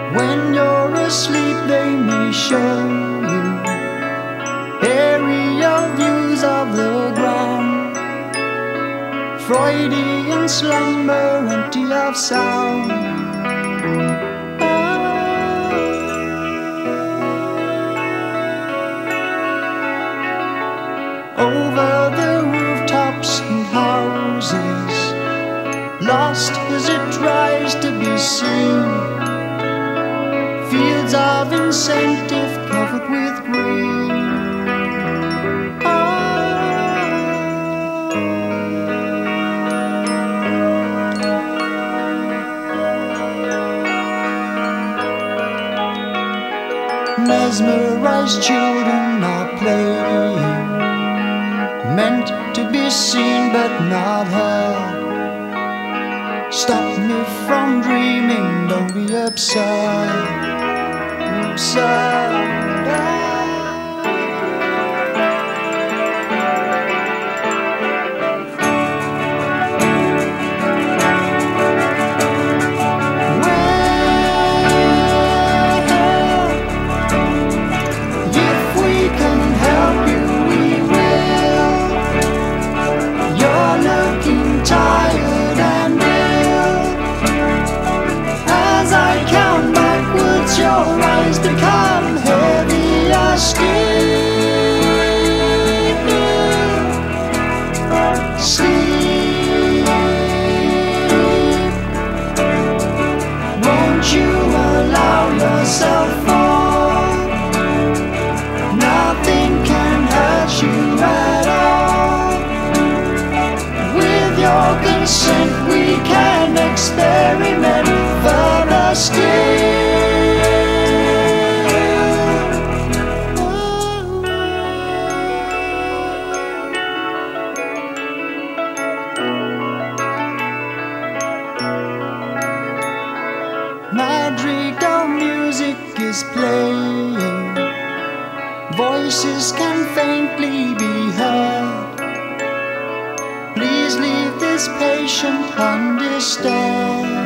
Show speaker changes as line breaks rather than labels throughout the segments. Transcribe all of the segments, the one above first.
When you're asleep they may show you aerial views of the ground, Freudian slumber empty of sound. Over the rooftops and houses, lost as it tries to be seen, fields of incentive covered with green. Mesmerized children are playing, meant to be seen but not heard. Stop me from dreaming, don't be absurd, absurd. Your eyes become heavier still. Sleep. Won't you allow yourself fall? Nothing can hurt you at all. With your consent we can experiment further still. Madrigal music is playing, voices can faintly be heard. Please leave this patient undisturbed.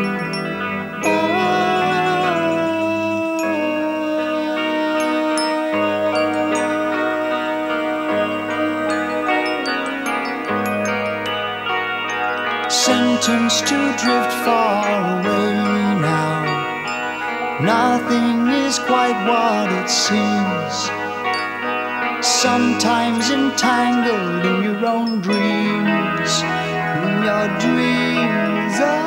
Sentenced to drift far away now, nothing is quite what it seems. Sometimes entangled in your own dreams, in your dreams.